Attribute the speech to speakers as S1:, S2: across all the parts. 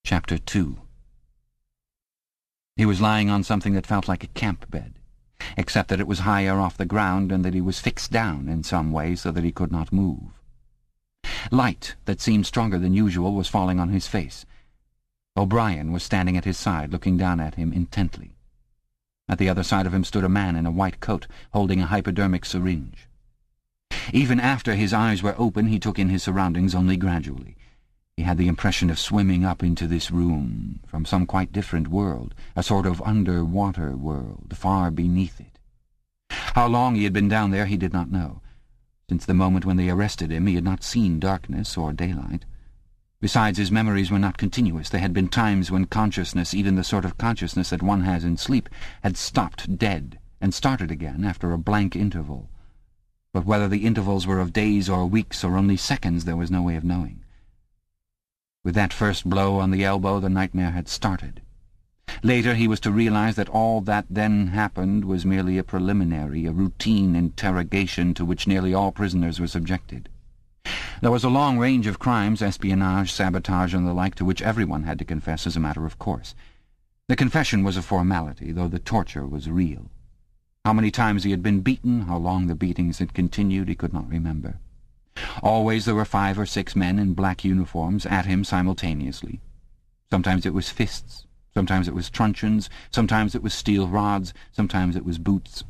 S1: Chapter 2. He was lying on something that felt like a camp bed, except that it was higher off the ground and that he was fixed down in some way so that he could not move. Light that seemed stronger than usual was falling on his face. O'Brien was standing at his side, looking down at him intently. At the other side of him stood a man in a white coat, holding a hypodermic syringe. Even after his eyes were open, he took in his surroundings only gradually. He had the impression of swimming up into this room, from some quite different world, a sort of underwater world, far beneath it. How long he had been down there he did not know. Since the moment when they arrested him, he had not seen darkness or daylight. Besides, his memories were not continuous. There had been times when consciousness, even the sort of consciousness that one has in sleep, had stopped dead and started again after a blank interval. But whether the intervals were of days or weeks or only seconds, there was no way of knowing. With that first blow on the elbow, the nightmare had started. Later he was to realize that all that then happened was merely a preliminary, a routine interrogation to which nearly all prisoners were subjected. There was a long range of crimes, espionage, sabotage, and the like, to which everyone had to confess as a matter of course. The confession was a formality, though the torture was real. How many times he had been beaten, how long the beatings had continued, he could not remember. Always there were 5 or 6 men in black uniforms at him simultaneously. Sometimes it was fists, sometimes it was truncheons, sometimes it was steel rods, sometimes it was boots.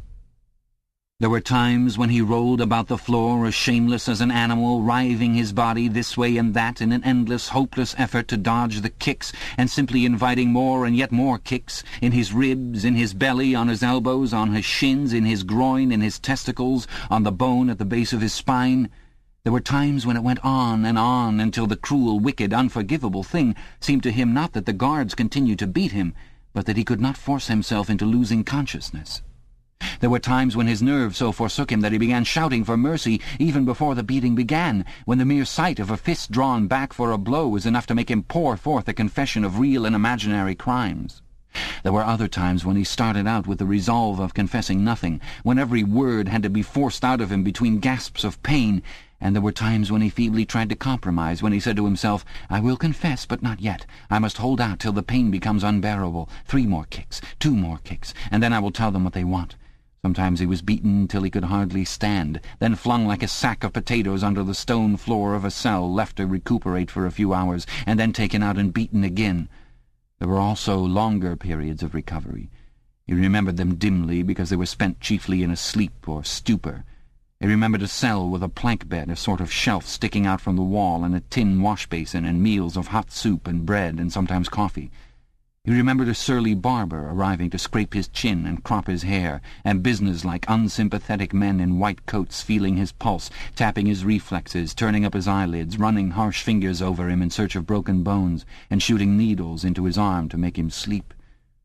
S1: There were times when he rolled about the floor as shameless as an animal, writhing his body this way and that in an endless, hopeless effort to dodge the kicks, and simply inviting more and yet more kicks, in his ribs, in his belly, on his elbows, on his shins, in his groin, in his testicles, on the bone at the base of his spine. There were times when it went on until the cruel, wicked, unforgivable thing seemed to him not that the guards continued to beat him, but that he could not force himself into losing consciousness. There were times when his nerves so forsook him that he began shouting for mercy even before the beating began, when the mere sight of a fist drawn back for a blow was enough to make him pour forth a confession of real and imaginary crimes. There were other times when he started out with the resolve of confessing nothing, when every word had to be forced out of him between gasps of pain, and there were times when he feebly tried to compromise, when he said to himself, "I will confess, but not yet. I must hold out till the pain becomes unbearable. 3 more kicks, 2 more kicks, and then I will tell them what they want." Sometimes he was beaten till he could hardly stand, then flung like a sack of potatoes under the stone floor of a cell, left to recuperate for a few hours, and then taken out and beaten again. There were also longer periods of recovery. He remembered them dimly because they were spent chiefly in a sleep or stupor. He remembered a cell with a plank bed, a sort of shelf sticking out from the wall, and a tin wash-basin, and meals of hot soup and bread and sometimes coffee. He remembered a surly barber arriving to scrape his chin and crop his hair, and businesslike, unsympathetic men in white coats feeling his pulse, tapping his reflexes, turning up his eyelids, running harsh fingers over him in search of broken bones, and shooting needles into his arm to make him sleep.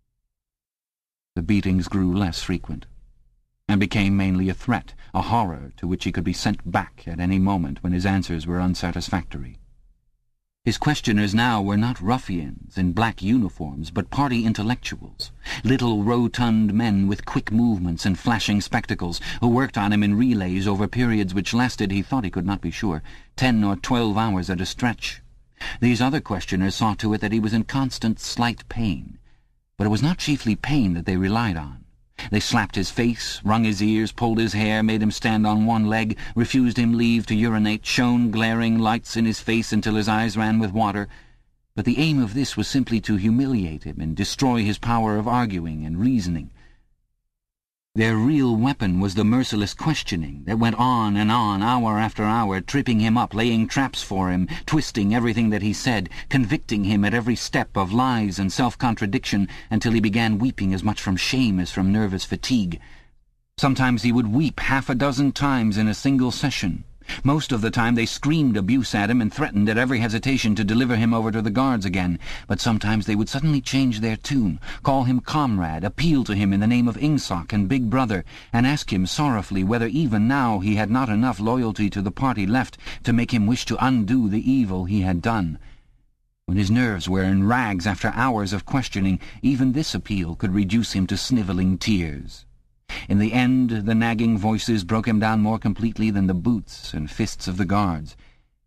S1: The beatings grew less frequent, and became mainly a threat, a horror to which he could be sent back at any moment when his answers were unsatisfactory. His questioners now were not ruffians in black uniforms, but party intellectuals, little rotund men with quick movements and flashing spectacles, who worked on him in relays over periods which lasted, he thought he could not be sure, 10 or 12 hours at a stretch. These other questioners saw to it that he was in constant slight pain, but it was not chiefly pain that they relied on. They slapped his face, wrung his ears, pulled his hair, made him stand on one leg, refused him leave to urinate, shone glaring lights in his face until his eyes ran with water. But the aim of this was simply to humiliate him and destroy his power of arguing and reasoning. Their real weapon was the merciless questioning that went on, hour after hour, tripping him up, laying traps for him, twisting everything that he said, convicting him at every step of lies and self-contradiction, until he began weeping as much from shame as from nervous fatigue. Sometimes he would weep 6 times in a single session. Most of the time they screamed abuse at him and threatened at every hesitation to deliver him over to the guards again, but sometimes they would suddenly change their tune, call him comrade, appeal to him in the name of Ingsoc and Big Brother, and ask him sorrowfully whether even now he had not enough loyalty to the party left to make him wish to undo the evil he had done. When his nerves were in rags after hours of questioning, even this appeal could reduce him to snivelling tears. In the end, the nagging voices broke him down more completely than the boots and fists of the guards.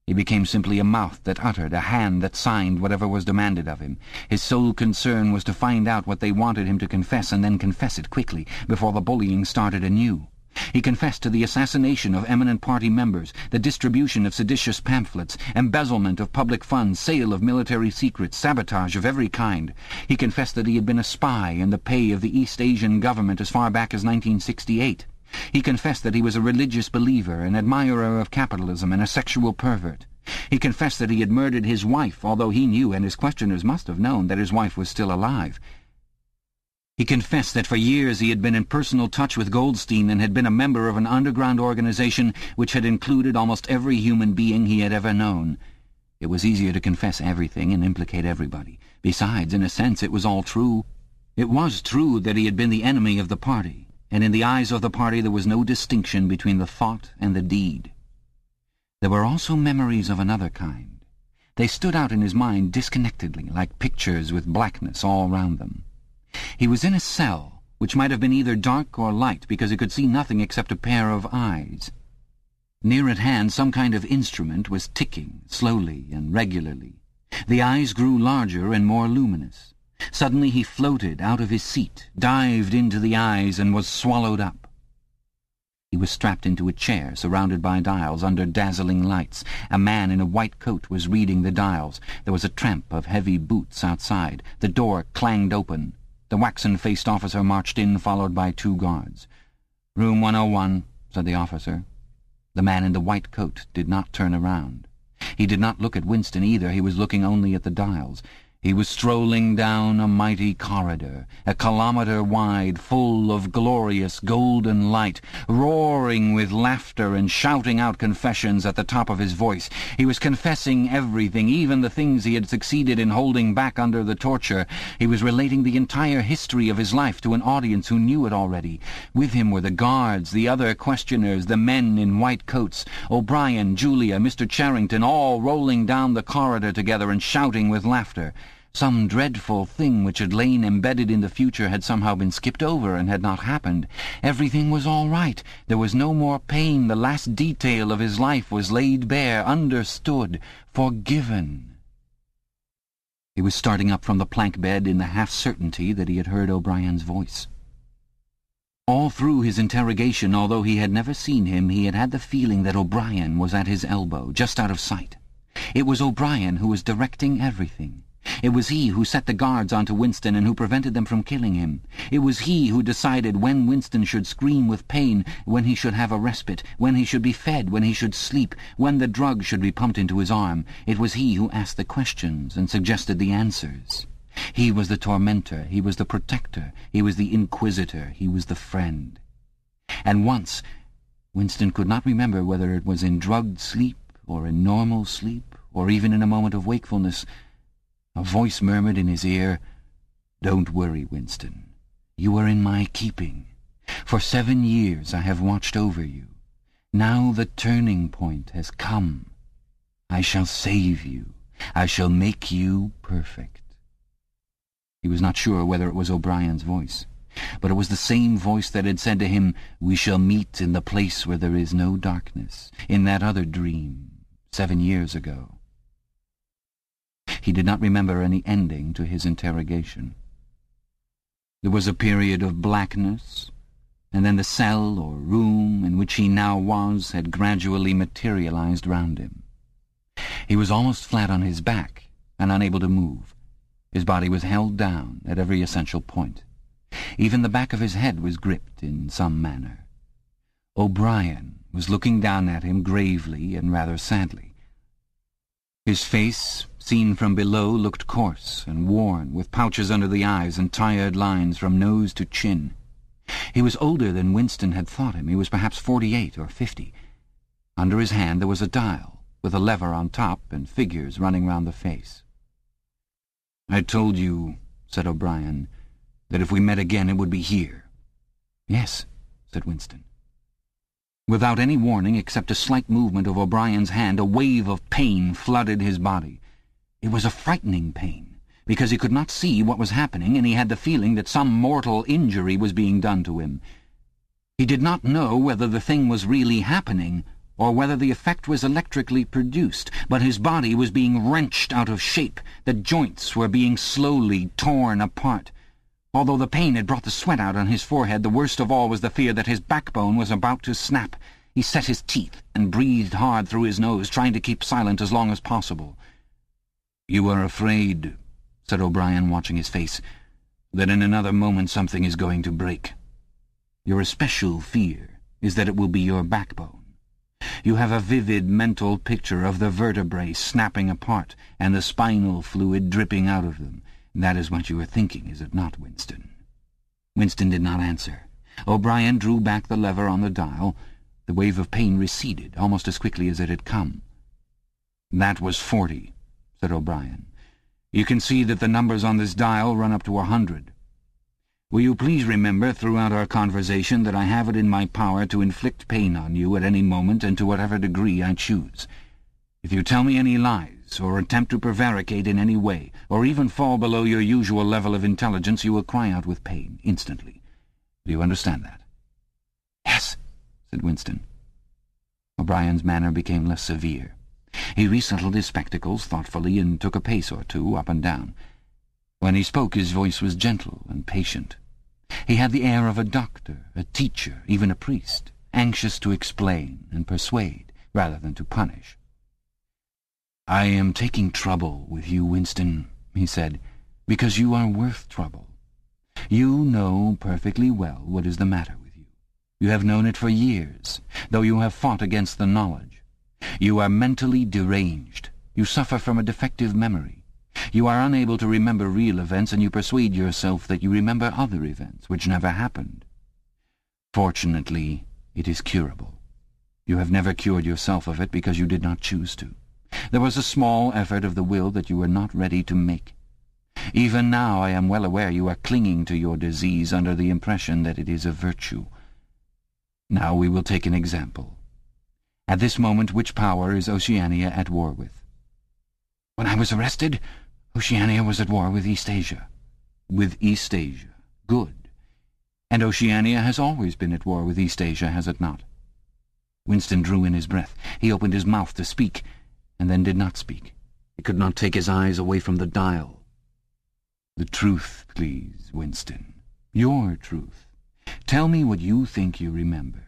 S1: He became simply a mouth that uttered, a hand that signed whatever was demanded of him. His sole concern was to find out what they wanted him to confess, and then confess it quickly, before the bullying started anew. He confessed to the assassination of eminent party members, the distribution of seditious pamphlets, embezzlement of public funds, sale of military secrets, sabotage of every kind. He confessed that he had been a spy in the pay of the East Asian government as far back as 1968. He confessed that he was a religious believer, an admirer of capitalism, and a sexual pervert. He confessed that he had murdered his wife, although he knew, and his questioners must have known, that his wife was still alive. He confessed that for years he had been in personal touch with Goldstein and had been a member of an underground organization which had included almost every human being he had ever known. It was easier to confess everything and implicate everybody. Besides, in a sense, it was all true. It was true that he had been the enemy of the party, and in the eyes of the party there was no distinction between the thought and the deed. There were also memories of another kind. They stood out in his mind disconnectedly, like pictures with blackness all round them. He was in a cell, which might have been either dark or light, because he could see nothing except a pair of eyes. Near at hand some kind of instrument was ticking, slowly and regularly. The eyes grew larger and more luminous. Suddenly he floated out of his seat, dived into the eyes, and was swallowed up. He was strapped into a chair, surrounded by dials, under dazzling lights. A man in a white coat was reading the dials. There was a tramp of heavy boots outside. The door clanged open. The waxen-faced officer marched in, followed by 2 guards. "Room 101, said the officer. The man in the white coat did not turn around. He did not look at Winston either. He was looking only at the dials. He was strolling down a mighty corridor, a kilometre wide, full of glorious golden light, roaring with laughter and shouting out confessions at the top of his voice. He was confessing everything, even the things he had succeeded in holding back under the torture. He was relating the entire history of his life to an audience who knew it already. With him were the guards, the other questioners, the men in white coats, O'Brien, Julia, Mr. Charrington, all rolling down the corridor together and shouting with laughter. Some dreadful thing which had lain embedded in the future had somehow been skipped over and had not happened. Everything was all right. There was no more pain. The last detail of his life was laid bare, understood, forgiven. He was starting up from the plank bed in the half-certainty that he had heard O'Brien's voice. All through his interrogation, although he had never seen him, he had had the feeling that O'Brien was at his elbow, just out of sight. It was O'Brien who was directing everything. It was he who set the guards onto Winston and who prevented them from killing him. It was he who decided when Winston should scream with pain, when he should have a respite, when he should be fed, when he should sleep, when the drug should be pumped into his arm. It was he who asked the questions and suggested the answers. He was the tormentor, he was the protector, he was the inquisitor, he was the friend. And once, Winston could not remember whether it was in drugged sleep or in normal sleep or even in a moment of wakefulness, a voice murmured in his ear, "Don't worry, Winston. You are in my keeping. For 7 years I have watched over you. Now the turning point has come. I shall save you. I shall make you perfect." He was not sure whether it was O'Brien's voice, but it was the same voice that had said to him, "We shall meet in the place where there is no darkness," in that other dream, 7 years ago. He did not remember any ending to his interrogation. There was a period of blackness, and then the cell or room in which he now was had gradually materialized round him. He was almost flat on his back and unable to move. His body was held down at every essential point. Even the back of his head was gripped in some manner. O'Brien was looking down at him gravely and rather sadly. His face, seen from below, looked coarse and worn, with pouches under the eyes and tired lines from nose to chin. He was older than Winston had thought him. He was perhaps 48 or 50. Under his hand there was a dial, with a lever on top and figures running round the face. "I told you," said O'Brien, "that if we met again it would be here." "Yes," said Winston. Without any warning except a slight movement of O'Brien's hand, a wave of pain flooded his body. It was a frightening pain, because he could not see what was happening, and he had the feeling that some mortal injury was being done to him. He did not know whether the thing was really happening or whether the effect was electrically produced, but his body was being wrenched out of shape. The joints were being slowly torn apart. Although the pain had brought the sweat out on his forehead, the worst of all was the fear that his backbone was about to snap. He set his teeth and breathed hard through his nose, trying to keep silent as long as possible. "You are afraid," said O'Brien, watching his face, "that in another moment something is going to break. Your especial fear is that it will be your backbone. You have a vivid mental picture of the vertebrae snapping apart and the spinal fluid dripping out of them. That is what you are thinking, is it not, Winston?" Winston did not answer. O'Brien drew back the lever on the dial. The wave of pain receded almost as quickly as it had come. "That was 40, said O'Brien. "You can see that the numbers on this dial run up to 100. Will you please remember throughout our conversation that I have it in my power to inflict pain on you at any moment and to whatever degree I choose. If you tell me any lies, or attempt to prevaricate in any way, or even fall below your usual level of intelligence, you will cry out with pain instantly. Do you understand that?" "Yes," said Winston. O'Brien's manner became less severe. He resettled his spectacles thoughtfully and took a pace or two up and down. When he spoke, his voice was gentle and patient. He had the air of a doctor, a teacher, even a priest, anxious to explain and persuade rather than to punish. "I am taking trouble with you, Winston," he said, "because you are worth trouble. You know perfectly well what is the matter with you. You have known it for years, though you have fought against the knowledge. You are mentally deranged. You suffer from a defective memory. You are unable to remember real events, and you persuade yourself that you remember other events which never happened. Fortunately, it is curable. You have never cured yourself of it because you did not choose to. There was a small effort of the will that you were not ready to make. Even now I am well aware you are clinging to your disease under the impression that it is a virtue. Now we will take an example. At this moment, which power is Oceania at war with?" "When I was arrested, Oceania was at war with Eastasia." "With Eastasia. Good. And Oceania has always been at war with Eastasia, has it not?" Winston drew in his breath. He opened his mouth to speak, and then did not speak. He could not take his eyes away from the dial. "The truth, please, Winston. Your truth. Tell me what you think you remember."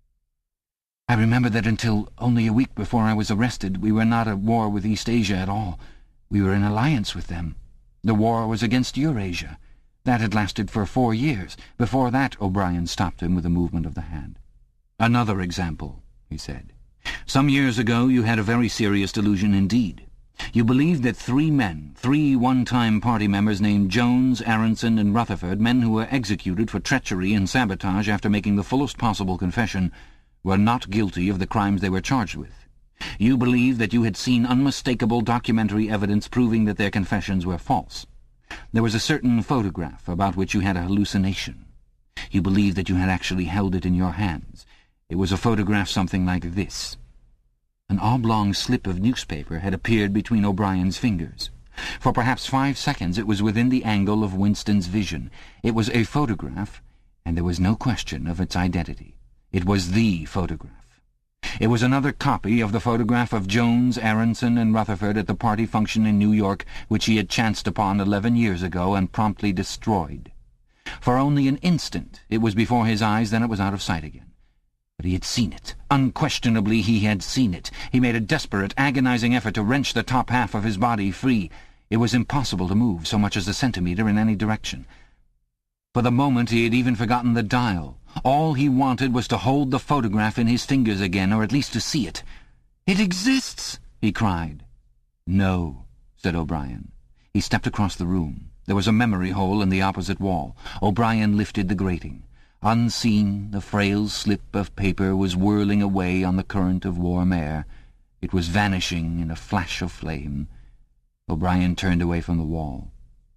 S1: "I remember that until only a week before I was arrested, we were not at war with Eastasia at all. We were in alliance with them. The war was against Eurasia. That had lasted for 4 years. Before that," O'Brien stopped him with a movement of the hand. "Another example," he said. "Some years ago you had a very serious delusion indeed. You believed that 3 men, 3 one-time party members named Jones, Aronson, and Rutherford, men who were executed for treachery and sabotage after making the fullest possible confession, were not guilty of the crimes they were charged with. You believed that you had seen unmistakable documentary evidence proving that their confessions were false. There was a certain photograph about which you had a hallucination. You believed that you had actually held it in your hands. It was a photograph something like this." An oblong slip of newspaper had appeared between O'Brien's fingers. For perhaps 5 seconds it was within the angle of Winston's vision. It was a photograph, and there was no question of its identity. It was the photograph. It was another copy of the photograph of Jones, Aronson, and Rutherford at the party function in New York, which he had chanced upon 11 years ago and promptly destroyed. For only an instant it was before his eyes, then it was out of sight again. But he had seen it. Unquestionably he had seen it. He made a desperate, agonizing effort to wrench the top half of his body free. It was impossible to move so much as a centimetre in any direction. For the moment he had even forgotten the dial. All he wanted was to hold the photograph in his fingers again, or at least to see it. "It exists!" he cried. "No," said O'Brien. He stepped across the room. There was a memory hole in the opposite wall. O'Brien lifted the grating. Unseen, the frail slip of paper was whirling away on the current of warm air. It was vanishing in a flash of flame. O'Brien turned away from the wall.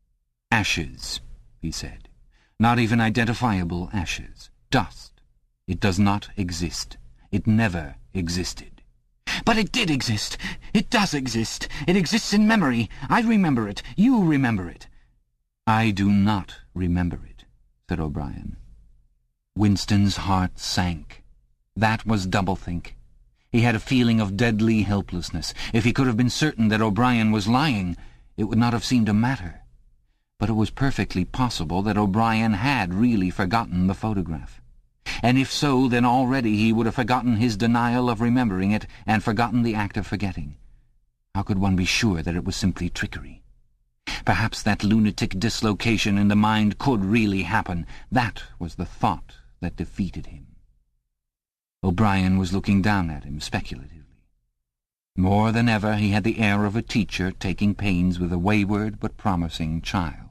S1: "Ashes," he said. "Not even identifiable ashes. Dust. It does not exist. It never existed." "But it did exist. It does exist. It exists in memory. I remember it. You remember it." "I do not remember it," said O'Brien. Winston's heart sank. That was doublethink. He had a feeling of deadly helplessness. If he could have been certain that O'Brien was lying, it would not have seemed to matter. But it was perfectly possible that O'Brien had really forgotten the photograph. And if so, then already he would have forgotten his denial of remembering it and forgotten the act of forgetting. How could one be sure that it was simply trickery? Perhaps that lunatic dislocation in the mind could really happen. That was the thought that defeated him. O'Brien was looking down at him speculatively. More than ever he had the air of a teacher taking pains with a wayward but promising child.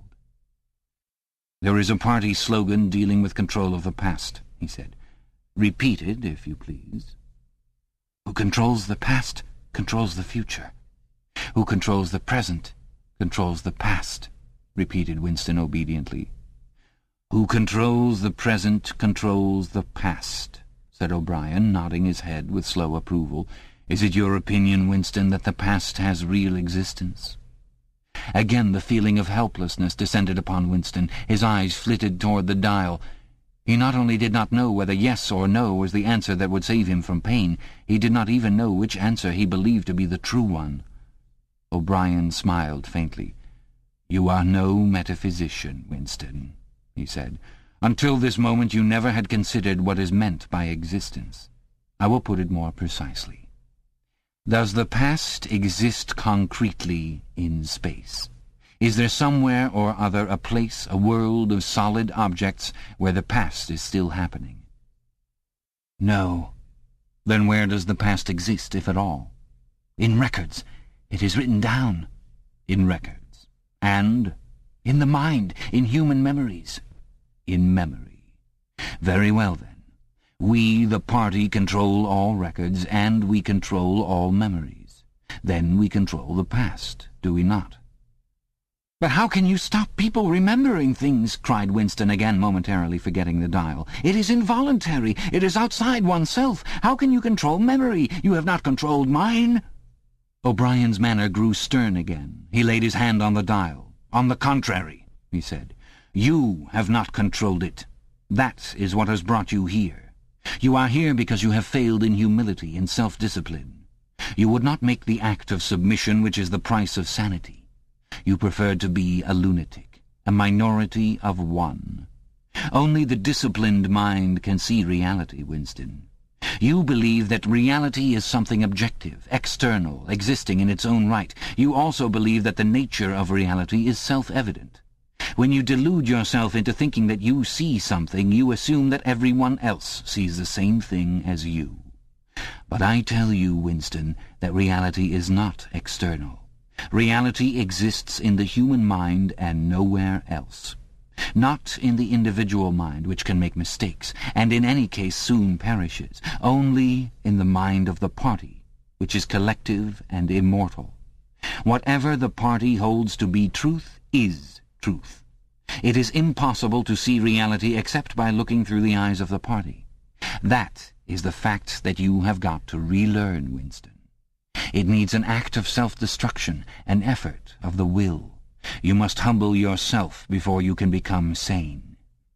S1: "There is a party slogan dealing with control of the past," he said. "Repeat it, if you please." "Who controls the past controls the future. Who controls the present controls the past," repeated Winston obediently. "Who controls the present controls the past," said O'Brien, nodding his head with slow approval. "Is it your opinion, Winston, that the past has real existence?" Again the feeling of helplessness descended upon Winston. His eyes flitted toward the dial. He not only did not know whether yes or no was the answer that would save him from pain, he did not even know which answer he believed to be the true one. O'Brien smiled faintly. "You are no metaphysician, Winston," he said. "Until this moment you never had considered what is meant by existence. I will put it more precisely. Does the past exist concretely in space? Is there somewhere or other a place, a world of solid objects, where the past is still happening?" "No." "Then where does the past exist, if at all?" "In records. It is written down." "In records. And?" "In the mind, in human memories." "In memory. Very well, then. We, the party, control all records, and we control all memories. Then we control the past, do we not?" "But how can you stop people remembering things?" cried Winston, again momentarily forgetting the dial. "It is involuntary. It is outside oneself. How can you control memory? You have not controlled mine." O'Brien's manner grew stern again. He laid his hand on the dial. "On the contrary," he said, "you have not controlled it. That is what has brought you here. You are here because you have failed in humility and self-discipline. You would not make the act of submission which is the price of sanity. You preferred to be a lunatic, a minority of one. Only the disciplined mind can see reality, Winston. You believe that reality is something objective, external, existing in its own right. You also believe that the nature of reality is self-evident. When you delude yourself into thinking that you see something, you assume that everyone else sees the same thing as you. But I tell you, Winston, that reality is not external. Reality exists in the human mind and nowhere else. Not in the individual mind, which can make mistakes, and in any case soon perishes. Only in the mind of the party, which is collective and immortal. Whatever the party holds to be truth is truth. It is impossible to see reality except by looking through the eyes of the party. That is the fact that you have got to relearn, Winston. It needs an act of self-destruction, an effort of the will. You must humble yourself before you can become sane."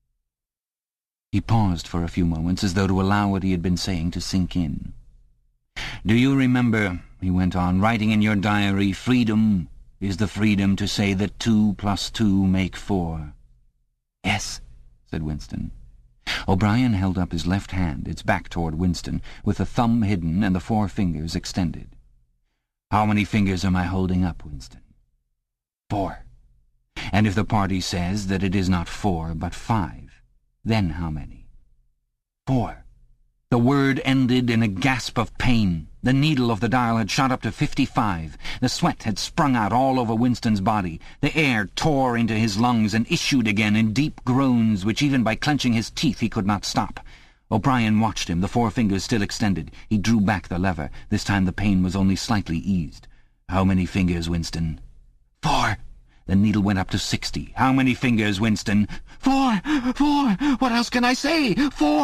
S1: He paused for a few moments, as though to allow what he had been saying to sink in. "Do you remember," he went on, "writing in your diary, 'Freedom is the freedom to say that 2 + 2 make 4'? "Yes," said Winston. O'Brien held up his left hand, its back toward Winston, with the thumb hidden and the 4 fingers extended. "How many fingers am I holding up, Winston?" 4. "And if the party says that it is not 4 but 5, then how many?" 4. The word ended in a gasp of pain. The needle of the dial had shot up to 55. The sweat had sprung out all over Winston's body. The air tore into his lungs and issued again in deep groans which even by clenching his teeth he could not stop. O'Brien watched him, the 4 fingers still extended. He drew back the lever. This time the pain was only slightly eased. "How many fingers, Winston?" 4. The needle went up to 60. "How many fingers, Winston?" 4! 4! What else can I say? 4!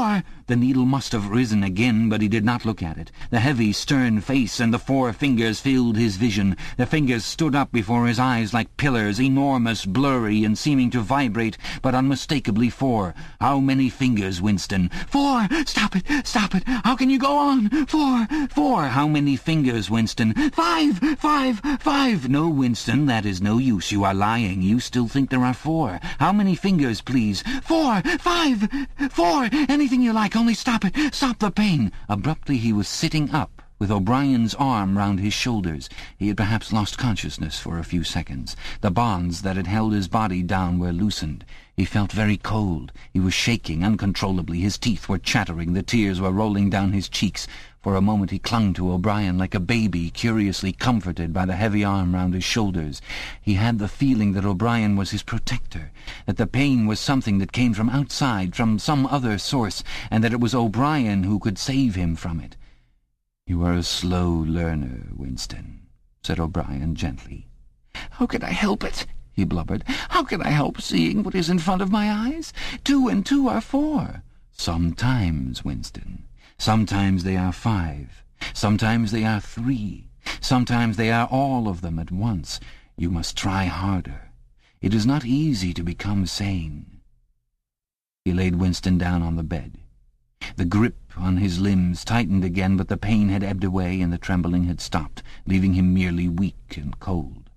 S1: The needle must have risen again, but he did not look at it. The heavy, stern face and the 4 fingers filled his vision. The fingers stood up before his eyes like pillars, enormous, blurry, and seeming to vibrate, but unmistakably 4. How many fingers, Winston? 4! Stop it! Stop it! How can you go on? 4! 4! How many fingers, Winston? 5! 5! 5! No, Winston, that is no use. You are lying. You still think there are 4. How many fingers, please? 4! 5! 4! Anything you like, only stop it! Stop the pain! Abruptly he was sitting up, with O'Brien's arm round his shoulders. He had perhaps lost consciousness for a few seconds. The bonds that had held his body down were loosened. He felt very cold. He was shaking uncontrollably. His teeth were chattering. The tears were rolling down his cheeks. For a moment he clung to O'Brien like a baby, curiously comforted by the heavy arm round his shoulders. He had the feeling that O'Brien was his protector, that the pain was something that came from outside, from some other source, and that it was O'Brien who could save him from it. "You are a slow learner, Winston," said O'Brien gently. "How can I help it?" he blubbered. "How can I help seeing what is in front of my eyes? 2 and 2 are 4. Sometimes, Winston. Sometimes they are 5. Sometimes they are 3. Sometimes they are all of them at once. You must try harder. It is not easy to become sane." He laid Winston down on the bed. The grip on his limbs tightened again, but the pain had ebbed away and the trembling had stopped, leaving him merely weak and cold.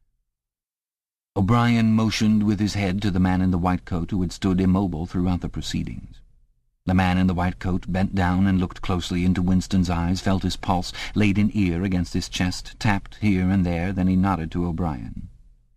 S1: O'Brien motioned with his head to the man in the white coat who had stood immobile throughout the proceedings. The man in the white coat bent down and looked closely into Winston's eyes, felt his pulse, laid an ear against his chest, tapped here and there, then he nodded to O'Brien.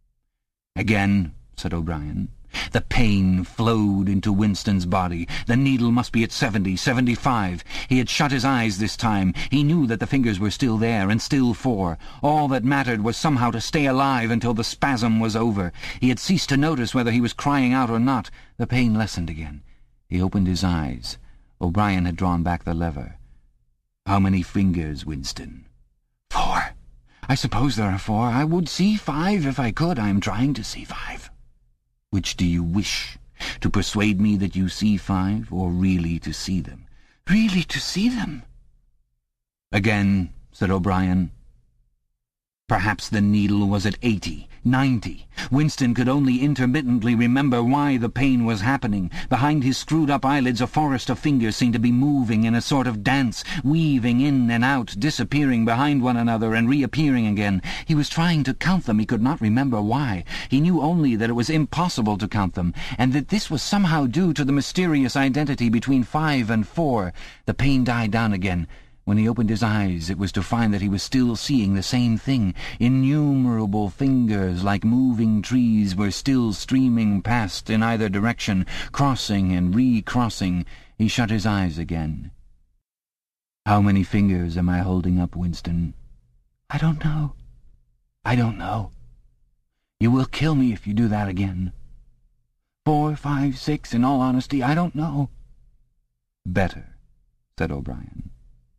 S1: "Again," said O'Brien. The pain flowed into Winston's body. The needle must be at 70, 75. He had shut his eyes this time. He knew that the fingers were still there, and still 4. All that mattered was somehow to stay alive until the spasm was over. He had ceased to notice whether he was crying out or not. The pain lessened again. He opened his eyes. O'Brien had drawn back the lever. "How many fingers, Winston?" 4. I suppose there are 4. I would see 5 if I could. I am trying to see 5. "Which do you wish? To persuade me that you see 5, or really to see them?" "Really to see them." "Again," said O'Brien. Perhaps the needle was at 80, 90. Winston could only intermittently remember why the pain was happening. Behind his screwed-up eyelids a forest of fingers seemed to be moving in a sort of dance, weaving in and out, disappearing behind one another and reappearing again. He was trying to count them. He could not remember why. He knew only that it was impossible to count them, and that this was somehow due to the mysterious identity between 5 and 4. The pain died down again. When he opened his eyes, it was to find that he was still seeing the same thing. Innumerable fingers, like moving trees, were still streaming past in either direction, crossing and recrossing. He shut his eyes again. "How many fingers am I holding up, Winston?" "I don't know. I don't know. You will kill me if you do that again. 4, 5, 6, in all honesty, I don't know." "Better," said O'Brien.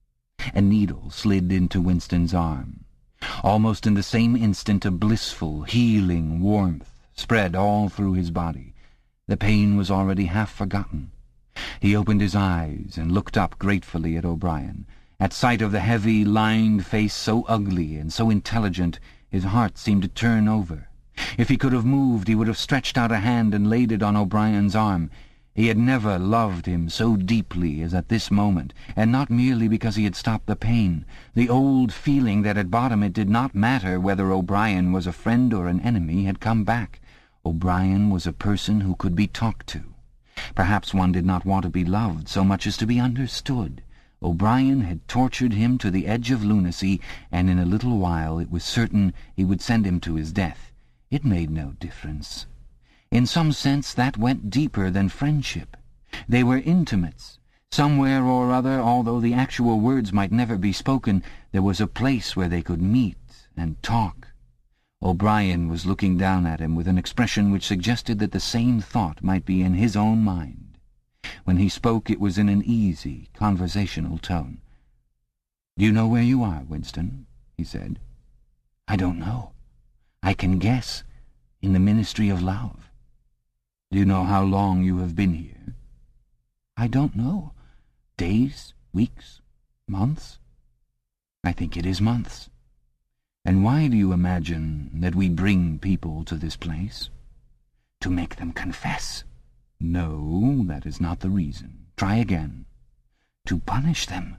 S1: A needle slid into Winston's arm. Almost in the same instant a blissful, healing warmth spread all through his body. The pain was already half forgotten. He opened his eyes and looked up gratefully at O'Brien. At sight of the heavy, lined face, so ugly and so intelligent, his heart seemed to turn over. If he could have moved, he would have stretched out a hand and laid it on O'Brien's arm. He had never loved him so deeply as at this moment, and not merely because he had stopped the pain. The old feeling that at bottom it did not matter whether O'Brien was a friend or an enemy had come back. O'Brien was a person who could be talked to. Perhaps one did not want to be loved so much as to be understood. O'Brien had tortured him to the edge of lunacy, and in a little while it was certain he would send him to his death. It made no difference. In some sense that went deeper than friendship. They were intimates. Somewhere or other, although the actual words might never be spoken, there was a place where they could meet and talk. O'Brien was looking down at him with an expression which suggested that the same thought might be in his own mind. When he spoke it was in an easy, conversational tone. "Do you know where you are, Winston?" he said. "I don't know. I can guess. In the Ministry of Love." "Do you know how long you have been here?" "I don't know. Days? Weeks? Months? I think it is months. And why do you imagine that we bring people to this place? To make them confess. No, that is not the reason. Try again. To punish them.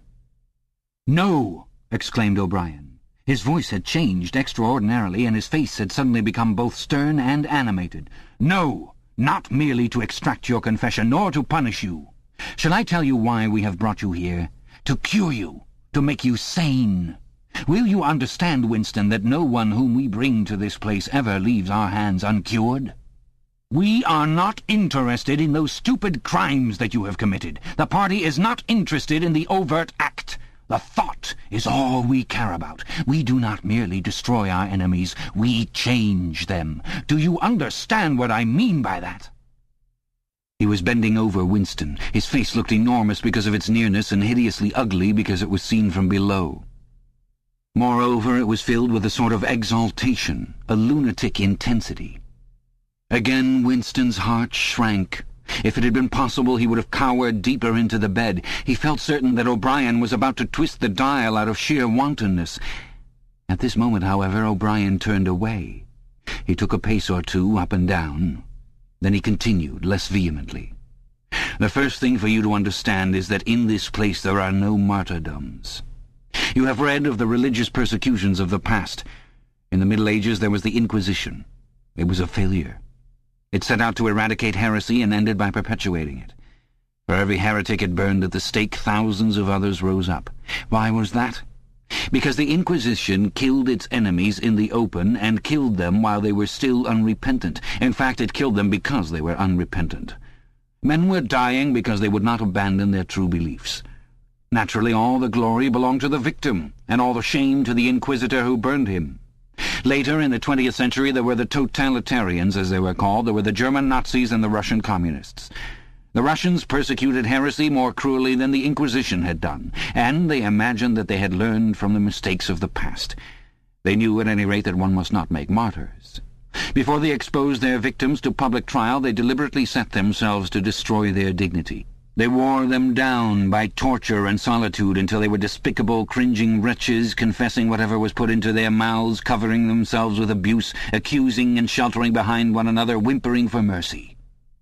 S1: No! Exclaimed O'Brien. His voice had changed extraordinarily, and his face had suddenly become both stern and animated. No! Not merely to extract your confession, nor to punish you. Shall I tell you why we have brought you here? To cure you. To make you sane. Will you understand, Winston, that no one whom we bring to this place ever leaves our hands uncured? We are not interested in those stupid crimes that you have committed. The party is not interested in the overt act. The thought is all we care about. We do not merely destroy our enemies, we change them. Do you understand what I mean by that? He was bending over Winston. His face looked enormous because of its nearness and hideously ugly because it was seen from below. Moreover, it was filled with a sort of exaltation, a lunatic intensity. Again Winston's heart shrank. If it had been possible, he would have cowered deeper into the bed. He felt certain that O'Brien was about to twist the dial out of sheer wantonness. At this moment, however, O'Brien turned away. He took a pace or two up and down. Then he continued, less vehemently. The first thing for you to understand is that in this place there are no martyrdoms. You have read of the religious persecutions of the past. In the Middle Ages there was the Inquisition. It was a failure. It set out to eradicate heresy and ended by perpetuating it. For every heretic it burned at the stake, thousands of others rose up. Why was that? Because the Inquisition killed its enemies in the open and killed them while they were still unrepentant. In fact, it killed them because they were unrepentant. Men were dying because they would not abandon their true beliefs. Naturally, all the glory belonged to the victim, and all the shame to the inquisitor who burned him. Later, in the 20th century, there were the totalitarians, as they were called. There were the German Nazis and the Russian communists. The Russians persecuted heresy more cruelly than the Inquisition had done, and they imagined that they had learned from the mistakes of the past. They knew, at any rate, that one must not make martyrs. Before they exposed their victims to public trial, they deliberately set themselves to destroy their dignity. They wore them down by torture and solitude until they were despicable, cringing wretches, confessing whatever was put into their mouths, covering themselves with abuse, accusing and sheltering behind one another, whimpering for mercy.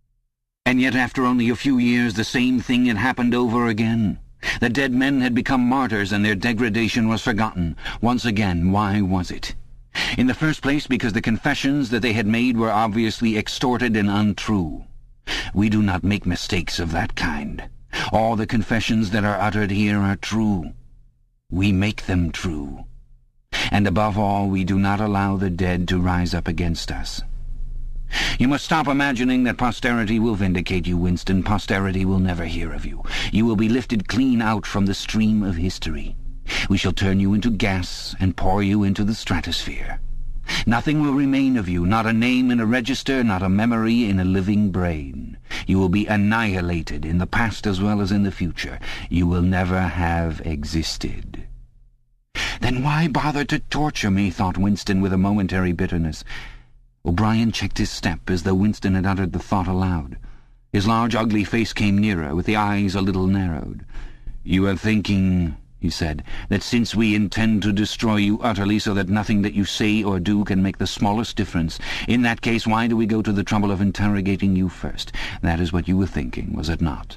S1: And yet, after only a few years, the same thing had happened over again. The dead men had become martyrs, and their degradation was forgotten. Once again, why was it? In the first place, because the confessions that they had made were obviously extorted and untrue. We do not make mistakes of that kind. All the confessions that are uttered here are true. We make them true. And above all, we do not allow the dead to rise up against us. You must stop imagining that posterity will vindicate you, Winston. Posterity will never hear of you. You will be lifted clean out from the stream of history. We shall turn you into gas and pour you into the stratosphere. Nothing will remain of you, not a name in a register, not a memory in a living brain. You will be annihilated in the past as well as in the future. You will never have existed. Then why bother to torture me, thought Winston with a momentary bitterness. O'Brien checked his step as though Winston had uttered the thought aloud. His large, ugly face came nearer, with the eyes a little narrowed. "You are thinking," he said, "that since we intend to destroy you utterly so that nothing that you say or do can make the smallest difference, in that case why do we go to the trouble of interrogating you first? That is what you were thinking, was it not?"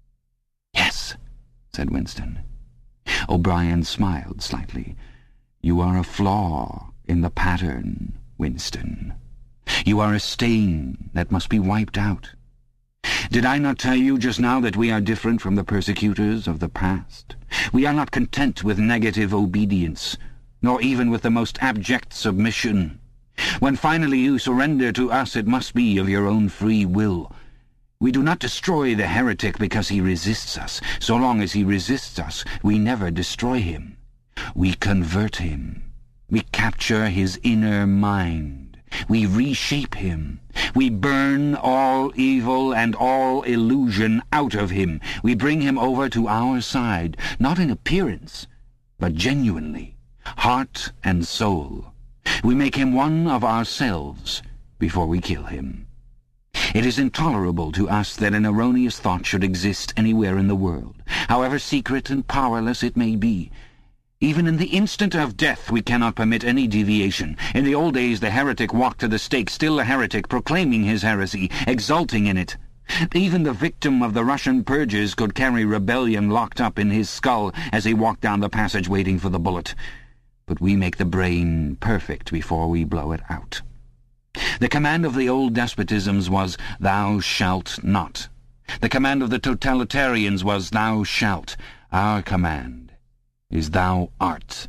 S1: "Yes," said Winston. O'Brien smiled slightly. "You are a flaw in the pattern, Winston. You are a stain that must be wiped out. Did I not tell you just now that we are different from the persecutors of the past? We are not content with negative obedience, nor even with the most abject submission. When finally you surrender to us, it must be of your own free will. We do not destroy the heretic because he resists us. So long as he resists us, we never destroy him. We convert him. We capture his inner mind. We reshape him. We burn all evil and all illusion out of him. We bring him over to our side, not in appearance, but genuinely, heart and soul. We make him one of ourselves before we kill him. It is intolerable to us that an erroneous thought should exist anywhere in the world. however secret and powerless it may be. Even in the instant of death we cannot permit any deviation. In the old days the heretic walked to the stake, still a heretic, proclaiming his heresy, exulting in it. Even the victim of the Russian purges could carry rebellion locked up in his skull as he walked down the passage waiting for the bullet. But we make the brain perfect before we blow it out. The command of the old despotisms was, "Thou shalt not." The command of the totalitarians was, "Thou shalt." Our command is, "Thou art."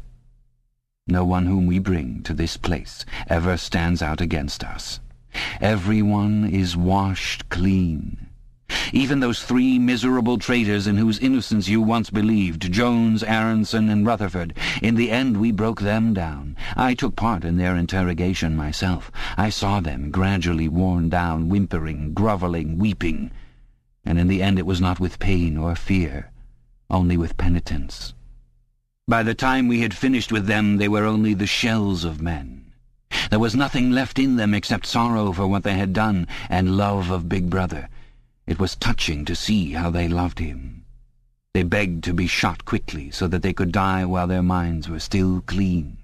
S1: No one whom we bring to this place ever stands out against us. Everyone is washed clean. Even those 3 miserable traitors in whose innocence you once believed, Jones, Aronson, and Rutherford, in the end we broke them down. I took part in their interrogation myself. I saw them gradually worn down, whimpering, grovelling, weeping. And in the end it was not with pain or fear, only with penitence. By the time we had finished with them, they were only the shells of men. There was nothing left in them except sorrow for what they had done and love of Big Brother. It was touching to see how they loved him. They begged to be shot quickly so that they could die while their minds were still clean.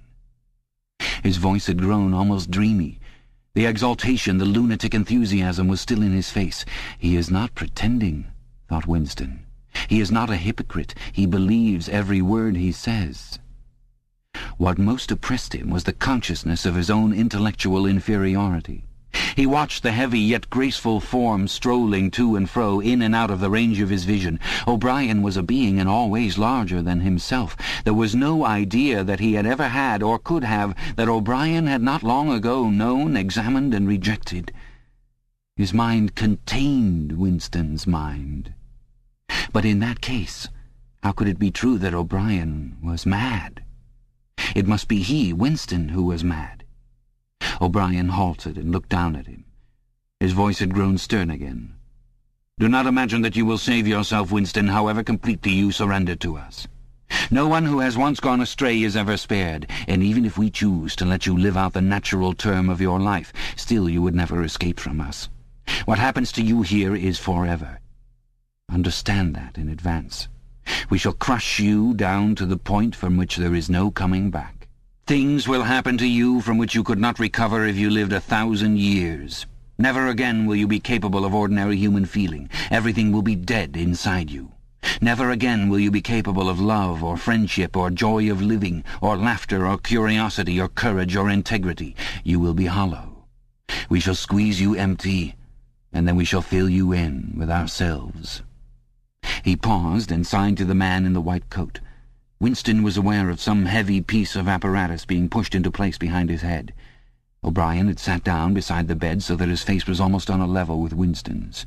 S1: His voice had grown almost dreamy. The exaltation, the lunatic enthusiasm was still in his face. He is not pretending, thought Winston. He is not a hypocrite. He believes every word he says. What most oppressed him was the consciousness of his own intellectual inferiority. He watched the heavy yet graceful form strolling to and fro, in and out of the range of his vision. O'Brien was a being in all ways larger than himself. There was no idea that he had ever had or could have that O'Brien had not long ago known, examined, and rejected. His mind contained Winston's mind. But in that case, how could it be true that O'Brien was mad? It must be he, Winston, who was mad. O'Brien halted and looked down at him. His voice had grown stern again. "Do not imagine that you will save yourself, Winston, however completely you surrender to us. No one who has once gone astray is ever spared, and even if we choose to let you live out the natural term of your life, still you would never escape from us. What happens to you here is forever. Understand that in advance. We shall crush you down to the point from which there is no coming back. Things will happen to you from which you could not recover if you lived 1,000 years. Never again will you be capable of ordinary human feeling. Everything will be dead inside you. Never again will you be capable of love or friendship or joy of living or laughter or curiosity or courage or integrity. You will be hollow. We shall squeeze you empty, and then we shall fill you in with ourselves." He paused and signed to the man in the white coat. Winston was aware of some heavy piece of apparatus being pushed into place behind his head. O'Brien had sat down beside the bed so that his face was almost on a level with Winston's.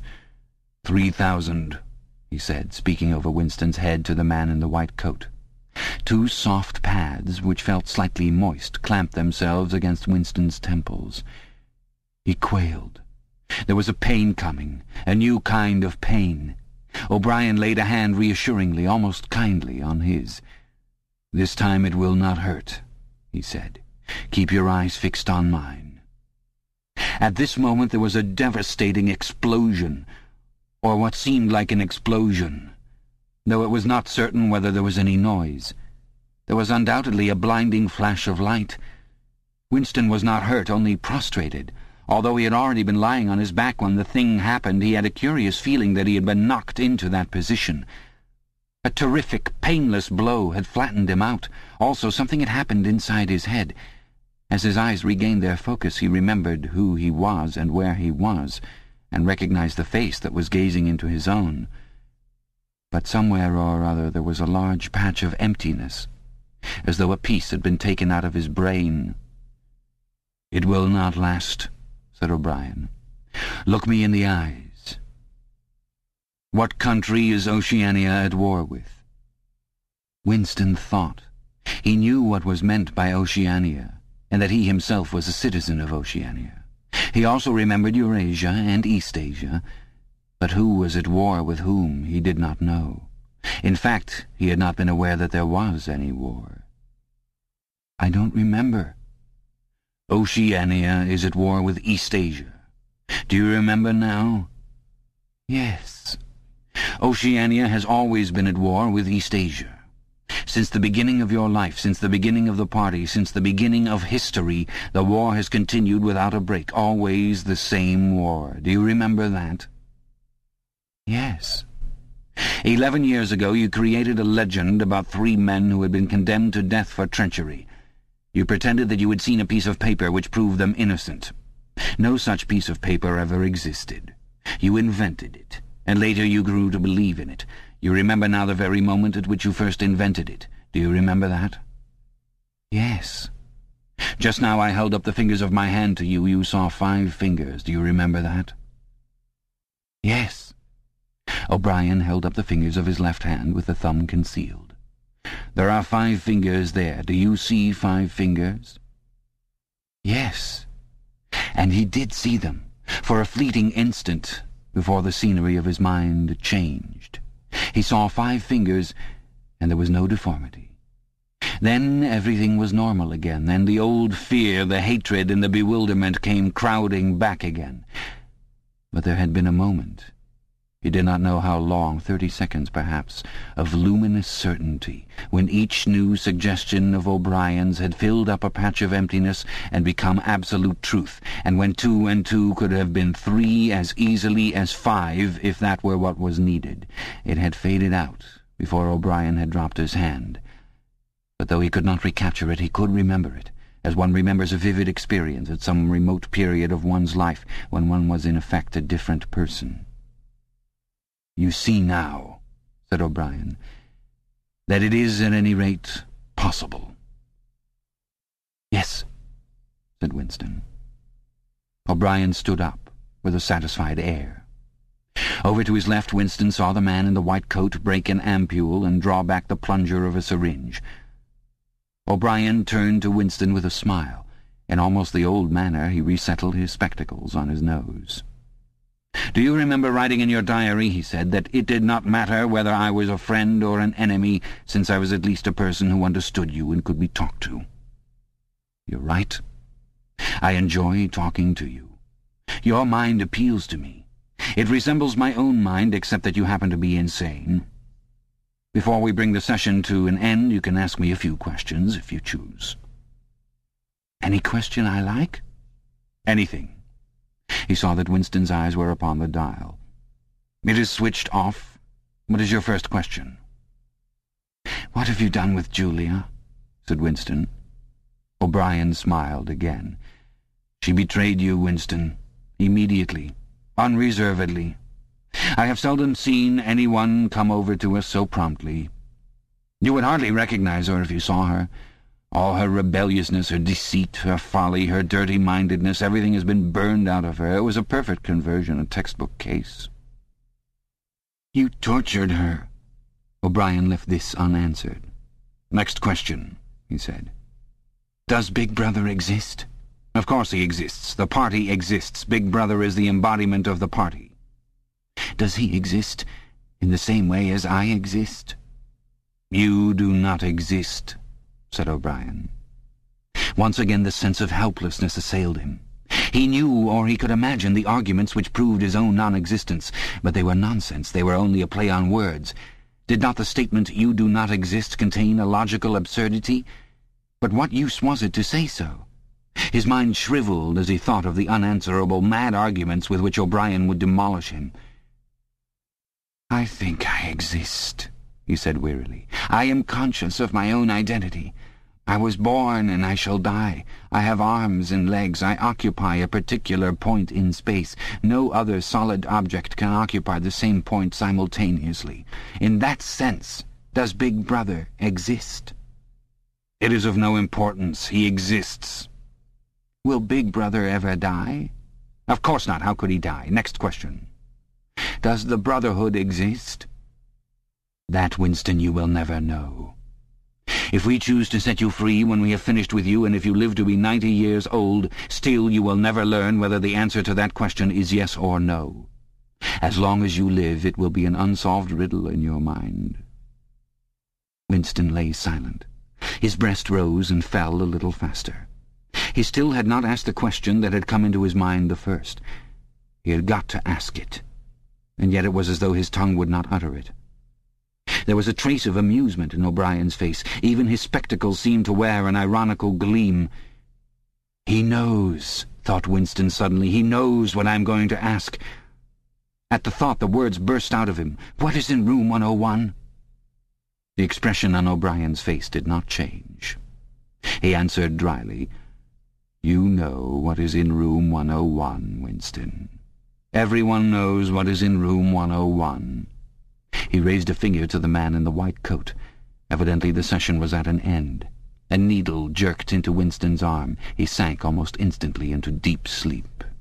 S1: 3,000, he said, speaking over Winston's head to the man in the white coat. 2 soft pads, which felt slightly moist, clamped themselves against Winston's temples. He quailed. There was a pain coming, a new kind of pain. O'Brien laid a hand reassuringly, almost kindly, on his. "This time it will not hurt," he said. "Keep your eyes fixed on mine." At this moment there was a devastating explosion, or what seemed like an explosion, though it was not certain whether there was any noise. There was undoubtedly a blinding flash of light. Winston was not hurt, only prostrated. Although he had already been lying on his back when the thing happened, he had a curious feeling that he had been knocked into that position. A terrific, painless blow had flattened him out. Also, something had happened inside his head. As his eyes regained their focus, he remembered who he was and where he was, and recognized the face that was gazing into his own. But somewhere or other there was a large patch of emptiness, as though a piece had been taken out of his brain. "It will not last," said O'Brien. "Look me in the eyes. What country is Oceania at war with?" Winston thought. He knew what was meant by Oceania, and that he himself was a citizen of Oceania. He also remembered Eurasia and Eastasia, but who was at war with whom he did not know. In fact, he had not been aware that there was any war. "I don't remember." "Oceania is at war with Eastasia. Do you remember now?" "Yes." Oceania has always been at war with Eastasia. Since the beginning of your life, since the beginning of the party, since the beginning of history, the war has continued without a break, always the same war. Do you remember that?
S2: Yes.
S1: 11 years ago you created a legend about 3 men who had been condemned to death for treachery. You pretended that you had seen a piece of paper which proved them innocent. No such piece of paper ever existed. You invented it, and later you grew to believe in it. You remember now the very moment at which you first invented it. Do you remember that?
S2: Yes.
S1: Just now I held up the fingers of my hand to you. You saw 5 fingers. Do you remember that?
S2: Yes.
S1: O'Brien held up the fingers of his left hand with the thumb concealed. There are 5 fingers there. Do you see 5 fingers?
S2: Yes.
S1: And he did see them, for a fleeting instant, before the scenery of his mind changed. He saw 5 fingers, and there was no deformity. Then everything was normal again. Then the old fear, the hatred, and the bewilderment came crowding back again. But there had been a moment. He did not know how long, 30 seconds perhaps, of luminous certainty, when each new suggestion of O'Brien's had filled up a patch of emptiness and become absolute truth, and when 2 and 2 could have been 3 as easily as 5 if that were what was needed. It had faded out before O'Brien had dropped his hand. But though he could not recapture it, he could remember it, as one remembers a vivid experience at some remote period of one's life when one was in effect a different person.
S2: "You see now," said O'Brien,
S1: "that it is, at any rate, possible."
S2: "Yes," said Winston.
S1: O'Brien stood up with a satisfied air. Over to his left, Winston saw the man in the white coat break an ampule and draw back the plunger of a syringe. O'Brien turned to Winston with a smile. In almost the old manner, he resettled his spectacles on his nose. "Do you remember writing in your diary," he said, "that it did not matter whether I was a friend or an enemy, since I was at least a person who understood you and could be talked to?" "You're right. I enjoy talking to you. Your mind appeals to me. It resembles my own mind, except that you happen to be insane. Before we bring the session to an end, you can ask me a few questions, if you choose."
S2: "Any question I like?"
S1: "Anything." He saw that Winston's eyes were upon the dial. "It is switched off. What is your first question?"
S2: "What have you done with Julia?" said Winston.
S1: O'Brien smiled again. "She betrayed you, Winston. Immediately. Unreservedly. I have seldom seen anyone come over to us so promptly. You would hardly recognize her if you saw her. All her rebelliousness, her deceit, her folly, her dirty-mindedness, everything has been burned out of her. It was a perfect conversion, a textbook case."
S2: "You tortured her."
S1: O'Brien left this unanswered. "Next question," he said.
S2: "Does Big Brother exist?"
S1: "Of course he exists. The party exists. Big Brother is the embodiment of the party."
S2: "Does he exist in the same way as I exist?"
S1: "You do not exist," said O'Brien. Once again the sense of helplessness assailed him. He knew, or he could imagine, the arguments which proved his own non-existence, but they were nonsense. They were only a play on words. Did not the statement, "You do not exist," contain a logical absurdity? But what use was it to say so? His mind shriveled as he thought of the unanswerable, mad arguments with which O'Brien would demolish him.
S2: "I think I exist," he said wearily. "I am conscious of my own identity. I was born and I shall die. I have arms and legs. I occupy a particular point in space. No other solid object can occupy the same point simultaneously. In that sense, does Big Brother exist?"
S1: "It is of no importance. He exists."
S2: "Will Big Brother ever die?"
S1: "Of course not. How could he die? Next question."
S2: "Does the Brotherhood exist?"
S1: "That, Winston, you will never know. If we choose to set you free when we have finished with you, and if you live to be 90 years old, still you will never learn whether the answer to that question is yes or no. As long as you live, it will be an unsolved riddle in your mind." Winston lay silent. His breast rose and fell a little faster. He still had not asked the question that had come into his mind the first. He had got to ask it. and yet it was as though his tongue would not utter it. There was a trace of amusement in O'Brien's face. Even his spectacles seemed to wear an ironical gleam. "He knows," thought Winston suddenly. "He knows what I'm going to ask." At the thought, the words burst out of him. "What is in room 101? The expression on O'Brien's face did not change. He answered dryly, "You know what is in room 101, Winston. Everyone knows what is in room 101. He raised a finger to the man in the white coat. Evidently the session was at an end. A needle jerked into Winston's arm. He sank almost instantly into deep sleep.